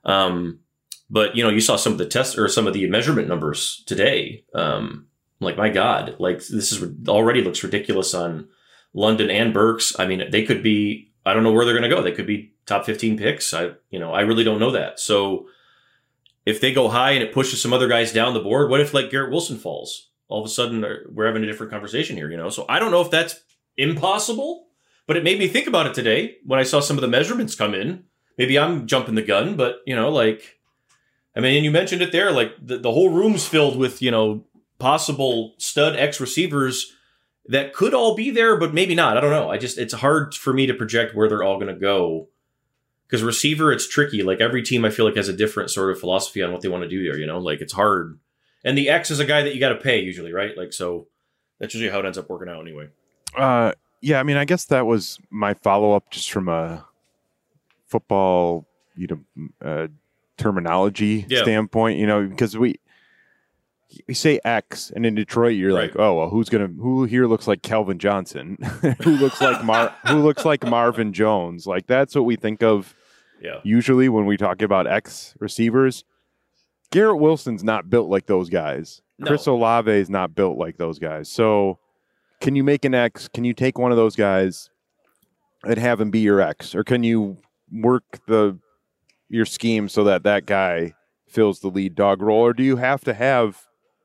But, you saw some of the tests or some of the measurement numbers today. Like, my God, this is already looks ridiculous on London and Burks. I mean, they could be, I don't know where they're going to go. They could be top 15 picks. I really don't know that. So if they go high and it pushes some other guys down the board, what if Garrett Wilson falls? All of a sudden we're having a different conversation here, So I don't know if that's impossible, but it made me think about it today when I saw some of the measurements come in. Maybe I'm jumping the gun, but, you know, like, I mean, and you mentioned it there, like the whole room's filled with, you know, possible stud X receivers that could all be there, but maybe not. I don't know. It's hard for me to project where they're all going to go. Because receiver, it's tricky. Like every team, I feel like has a different sort of philosophy on what they want to do there. You know, like it's hard. And the X is a guy that you got to pay usually, right? Like, so that's usually how it ends up working out anyway. Yeah, I mean, I guess that was my follow-up just from a football, terminology standpoint, you know, because we say X, and in Detroit, you're like, oh, well, who here looks like Calvin Johnson? Who looks like Marvin Jones? Like that's what we think of usually when we talk about X receivers. Garrett Wilson's not built like those guys. No. Chris Olave is not built like those guys. So can you make an X? Can you take one of those guys and have him be your X? Or can you work your scheme so that guy fills the lead dog role? Or do you have to have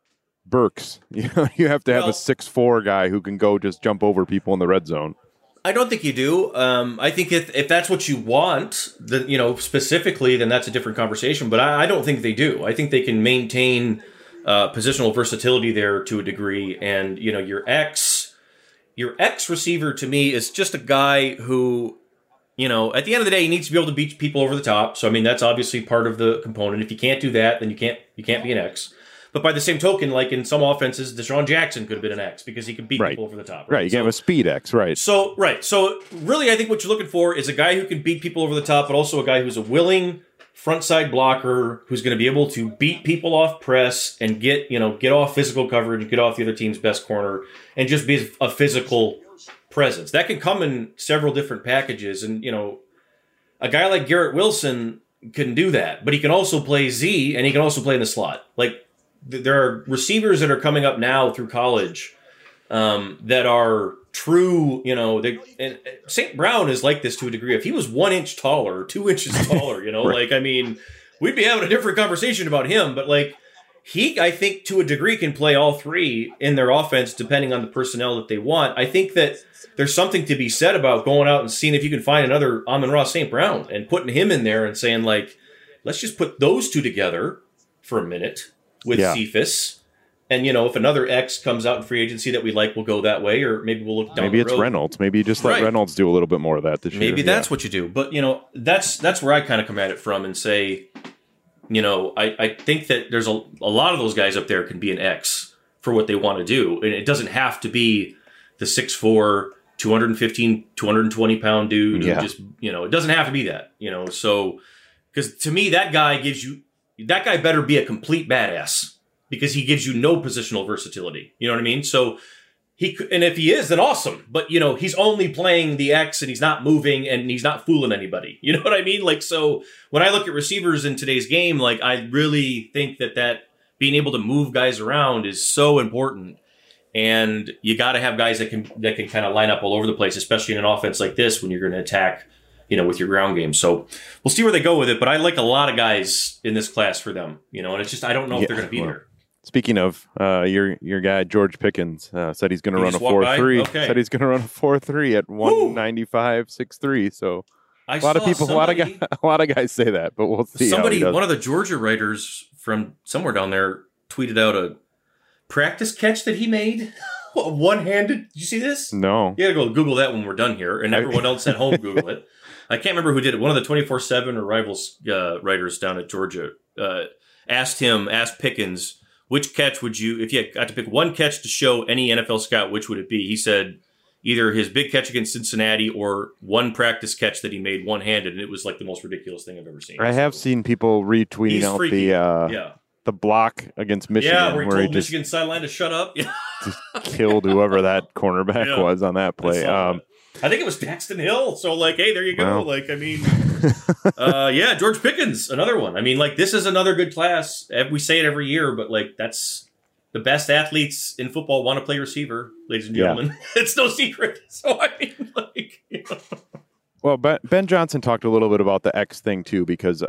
Burks? You have to have a 6'4" guy who can go just jump over people in the red zone. I don't think you do. I think if that's what you want, specifically, then that's a different conversation. But I don't think they do. I think they can maintain positional versatility there to a degree. And, your X receiver to me is just a guy who, at the end of the day, he needs to be able to beat people over the top. So, I mean, that's obviously part of the component. If you can't do that, then you can't be an X. But by the same token, like in some offenses, Deshaun Jackson could have been an X because he could beat people over the top. Right. You can have a speed X, right. So really, I think what you're looking for is a guy who can beat people over the top, but also a guy who's a willing front side blocker who's going to be able to beat people off press and get off physical coverage, get off the other team's best corner, and just be a physical presence. That can come in several different packages. And, a guy like Garrett Wilson can do that, but he can also play Z and he can also play in the slot. Like, there are receivers that are coming up now through college that are true, and St. Brown is like this to a degree. If he was 1 inch taller or 2 inches taller, right. We'd be having a different conversation about him. But he, I think to a degree, can play all three in their offense depending on the personnel that they want. I think that there's something to be said about going out and seeing if you can find another Amon-Ra St. Brown and putting him in there and saying, let's just put those two together for a minute with Cephas. And, if another X comes out in free agency that we like, we'll go that way, or maybe we'll look down the road. Maybe it's Reynolds. Maybe you just let Reynolds do a little bit more of that this year. Maybe that's what you do. But, that's where I kind of come at it from and say, I think that there's a lot of those guys up there can be an X for what they want to do. And it doesn't have to be the 6'4", 215, 220-pound dude. Who just, it doesn't have to be that, So, because to me, that guy better be a complete badass because he gives you no positional versatility. You know what I mean? So and if he is, then awesome. But, he's only playing the X and he's not moving and he's not fooling anybody. You know what I mean? So when I look at receivers in today's game, I really think that being able to move guys around is so important. And you got to have guys that can kind of line up all over the place, especially in an offense like this when you're going to attack with your ground game. So we'll see where they go with it. But I like a lot of guys in this class for them, and it's just, I don't know if they're going to be there. Speaking of, your guy, George Pickens, said he's going to run a 4.3. Okay. Said he's going to run a 4.3 at 195, 6'3". So a lot of guys say that, but we'll see. One of the Georgia writers from somewhere down there tweeted out a practice catch that he made. One-handed. Did you see this? No. You got to go Google that when we're done here, and everyone else at home Google it. I can't remember who did it. One of the 24/7 or Rivals writers down at Georgia asked Pickens, which catch would you, if you had to pick one catch to show any NFL scout, which would it be? He said either his big catch against Cincinnati or one practice catch that he made one-handed, and it was the most ridiculous thing I've ever seen. I have seen people retweeting out freaky. The block against Michigan. Yeah, where he told Michigan sideline to shut up. Yeah. Just killed whoever that cornerback was on that play. I think it was Daxton Hill. So, hey, there you go. Well. George Pickens, another one. This is another good class. We say it every year, but, that's the best athletes in football want to play receiver, ladies and gentlemen. Yeah. It's no secret. So, Well, Ben Johnson talked a little bit about the X thing, too, because,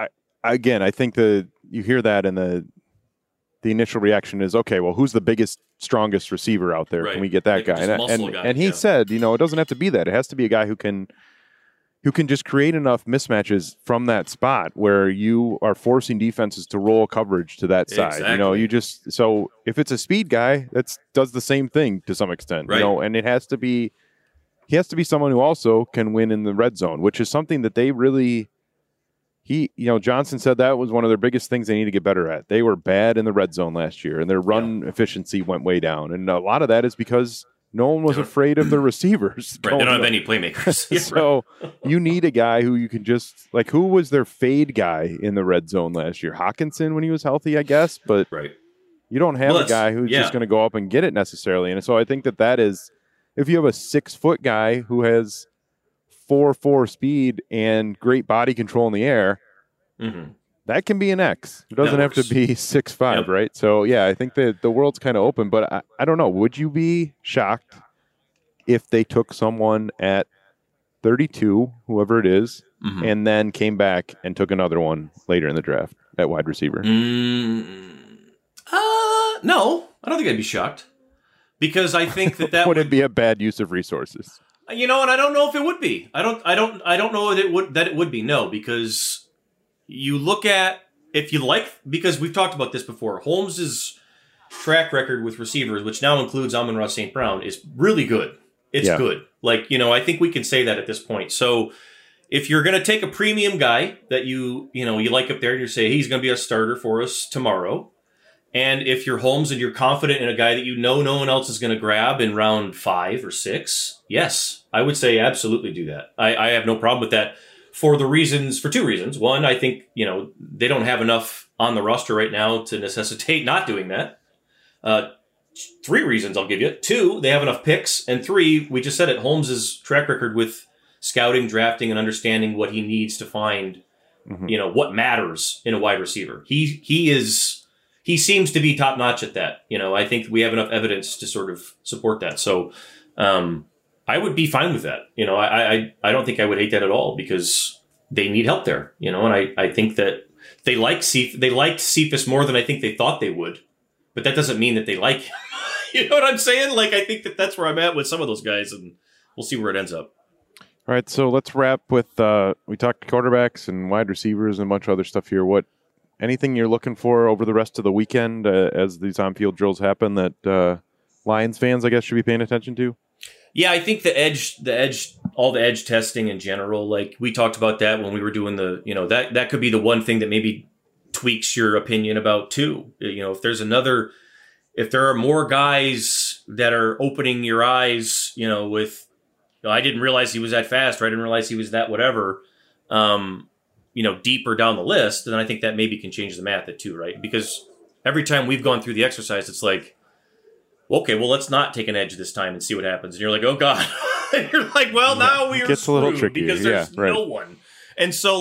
I think you hear that and the initial reaction is, okay, well, who's the biggest strongest receiver out there. Right. Can we get that Like guy? just And, muscle and, guy, and he yeah. said, it doesn't have to be that. It has to be a guy who can just create enough mismatches from that spot where you are forcing defenses to roll coverage to that side. Exactly. So if it's a speed guy, that does the same thing to some extent, Right. and he has to be someone who also can win in the red zone, which is something that they really, Johnson said that was one of their biggest things they need to get better at. They were bad in the red zone last year, and their run efficiency went way down. And a lot of that is because no one was afraid of the receivers. Right. They don't have any playmakers. Yeah, So you need a guy who you can just, like, who was their fade guy in the red zone last year? Hawkinson when he was healthy, I guess. But right. you don't have a guy who's yeah. just going to go up and get it necessarily. And so I think that is, if you have a 6-foot guy who has 4.4 speed and great body control in the air, that can be an X. It doesn't have to be 6'5", Yep. right? So, yeah, I think that the world's kind of open. But I don't know. Would you be shocked if they took someone at 32, whoever it is, and then came back and took another one later in the draft at wide receiver? No, I don't think I'd be shocked. Because I think that would it be a bad use of resources? And I don't know if it would be. I don't know that it would be. No, because you look at, because we've talked about this before, Holmes's track record with receivers, which now includes Amon-Ra St. Brown, is really good. It's good. I think we can say that at this point. So if you're going to take a premium guy that you like up there and you say he's going to be a starter for us tomorrow, and if you're Holmes and you're confident in a guy that no one else is going to grab in round 5 or 6, yes, I would say absolutely do that. I have no problem with that for 2 reasons. One, I think, they don't have enough on the roster right now to necessitate not doing that. 3 reasons I'll give you. 2, they have enough picks. And 3, we just said it, Holmes' track record with scouting, drafting, and understanding what he needs to find, what matters in a wide receiver. He seems to be top notch at that. I think we have enough evidence to sort of support that. So I would be fine with that. I don't think I would hate that at all because they need help there. And I think that they liked Cephas more than I think they thought they would. But that doesn't mean that they like him. You know what I'm saying? I think that's where I'm at with some of those guys, and we'll see where it ends up. All right, so let's wrap with we talked quarterbacks and wide receivers and a bunch of other stuff here. Anything you're looking for over the rest of the weekend as these on-field drills happen that Lions fans, I guess, should be paying attention to? Yeah, I think all the edge testing in general, like we talked about that when we were doing that could be the one thing that maybe tweaks your opinion about too. If there are more guys that are opening your eyes, with, I didn't realize he was that fast, or I didn't realize he was that whatever, deeper down the list, then I think that maybe can change the math at too, right? Because every time we've gone through the exercise, it's like, okay, well, let's not take an edge this time and see what happens. And you're like, oh God. And you're like, well, now we are gets a little tricky because there's no one. And so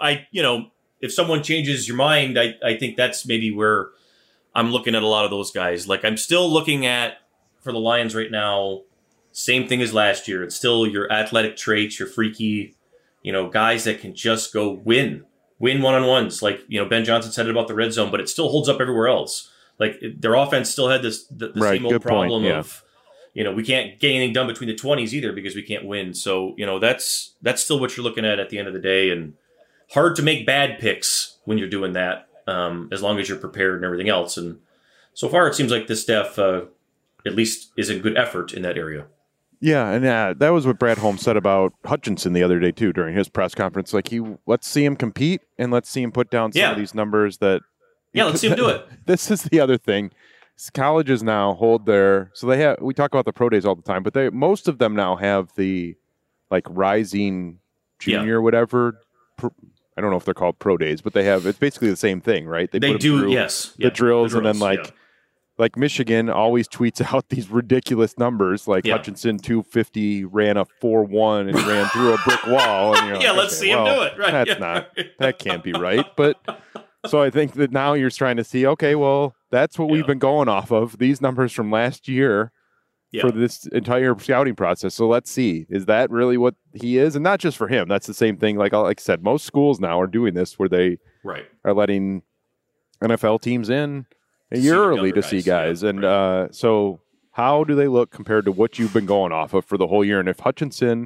if someone changes your mind, I think that's maybe where I'm looking at a lot of those guys. Like I'm still looking at, for the Lions right now, same thing as last year. It's still your athletic traits, your freaky, guys that can just go win one-on-ones. Like, Ben Johnson said it about the red zone, but it still holds up everywhere else. Like their offense still had the same old problem of, we can't get anything done between the 20s either because we can't win. So, that's still what you're looking at the end of the day, and hard to make bad picks when you're doing that, as long as you're prepared and everything else. And so far it seems like this staff, at least is a good effort in that area. Yeah, and that was what Brad Holmes said about Hutchinson the other day too during his press conference. Like let's see him compete and let's see him put down some of these numbers that. Yeah, let's see him do it. This is the other thing. Colleges now hold we talk about the pro days all the time, but most of them now have the rising junior whatever. I don't know if they're called pro days, but it's basically the same thing, right? They put do, through yes. The drills, and then like Michigan always tweets out these ridiculous numbers, like Hutchinson 250 ran a 4.1 and ran through a brick wall. And you're like, let's see him do it. Right? That can't be right. But so I think that now you're trying to see, okay, well, that's what we've been going off of, these numbers from last year for this entire scouting process. So let's see, is that really what he is? And not just for him. That's the same thing. Like I said, most schools now are doing this where they are letting NFL teams in A year early to guys. see guys. Yeah, and right. so how do they look compared to what you've been going off of for the whole year? And if Hutchinson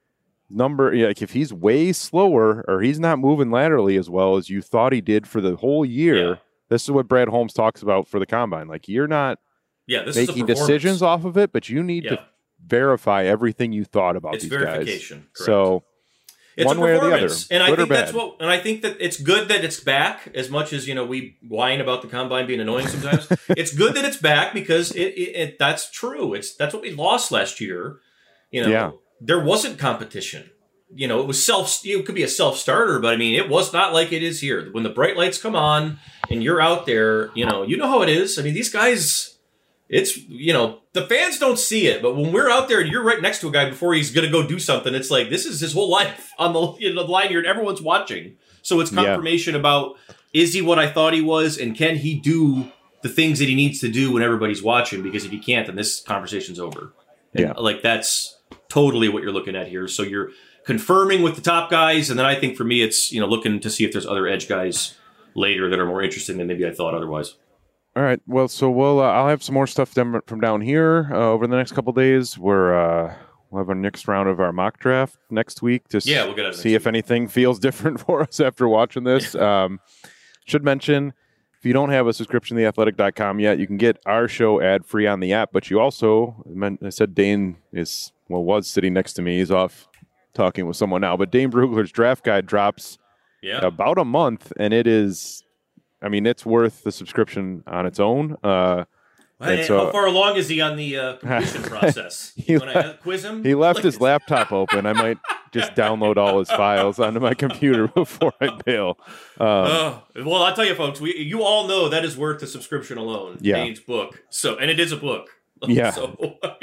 if he's way slower or he's not moving laterally as well as you thought he did for the whole year, this is what Brad Holmes talks about for the combine. Like, you're not this making is a decisions off of it, but you need to verify everything you thought about it's these verification, guys. correct. So it's one a way or the other, performance. And I good or think that's bad. and I think that it's good that it's back. As much as we whine about the combine being annoying sometimes, it's good that it's back because it that's true. That's what we lost last year. There wasn't competition. It was it could be a self-starter, but I mean, it was not like it is here. When the bright lights come on and you're out there, you know how it is. I mean, these guys, it's, the fans don't see it, but when we're out there and you're right next to a guy before he's going to go do something, it's like, this is his whole life on the line here and everyone's watching. So it's confirmation about, is he what I thought he was? And can he do the things that he needs to do when everybody's watching? Because if he can't, then this conversation's over. And that's totally what you're looking at here. So you're confirming with the top guys, and then I think for me it's looking to see if there's other edge guys later that are more interesting than maybe I thought otherwise. All right, well, so I'll have some more stuff from down here over the next couple of days. We'll have our next round of our mock draft next week to we'll get see if anything feels different for us after watching this. Should mention, if you don't have a subscription to theathletic.com yet, you can get our show ad-free on the app, but you also, I said Dane was sitting next to me. He's off talking with someone now, but Dane Brugler's draft guide drops about a month, and it is, it's worth the subscription on its own. How far along is he on the completion process? You want to quiz him? He left his laptop open. I might just download all his files onto my computer before I bail. Well, I'll tell you, folks, you all know that is worth the subscription alone. Dane's book. And it is a book. Yeah. So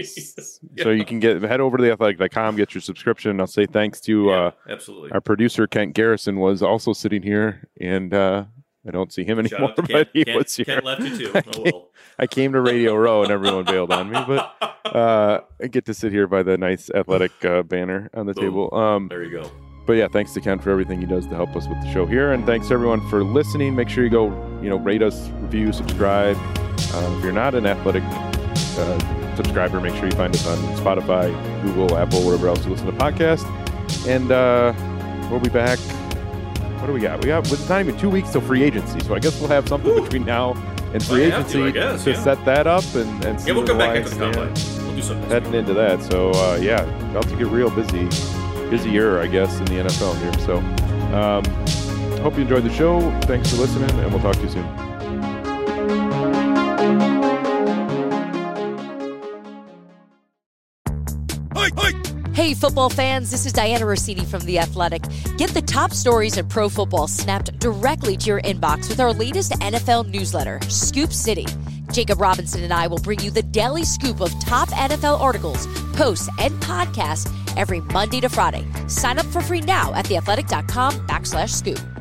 you can head over to theathletic.com, get your subscription. I'll say thanks to absolutely. Our producer, Kent Garrison, was also sitting here, and I don't see him anymore, but he was here. Kent left you too. Oh, well. I came to Radio Row, and everyone bailed on me, but I get to sit here by the nice athletic banner on the table. There you go. But thanks to Ken for everything he does to help us with the show here, and thanks to everyone for listening. Make sure you go, rate us, review, subscribe. If you're not an athletic subscriber, make sure you find us on Spotify, Google, Apple, wherever else you listen to podcasts. And we'll be back. What do we got? It's not even 2 weeks till free agency, so I guess we'll have something between now and free agency to set that up and see. We'll come back into the combine. We'll do something heading into that. So about to get real busier, I guess, in the NFL here. So hope you enjoyed the show. Thanks for listening, and we'll talk to you soon. Hey, football fans, this is Diana Rossini from The Athletic. Get the top stories in pro football snapped directly to your inbox with our latest NFL newsletter, Scoop City. Jacob Robinson and I will bring you the daily scoop of top NFL articles, posts, and podcasts every Monday to Friday. Sign up for free now at theathletic.com/scoop.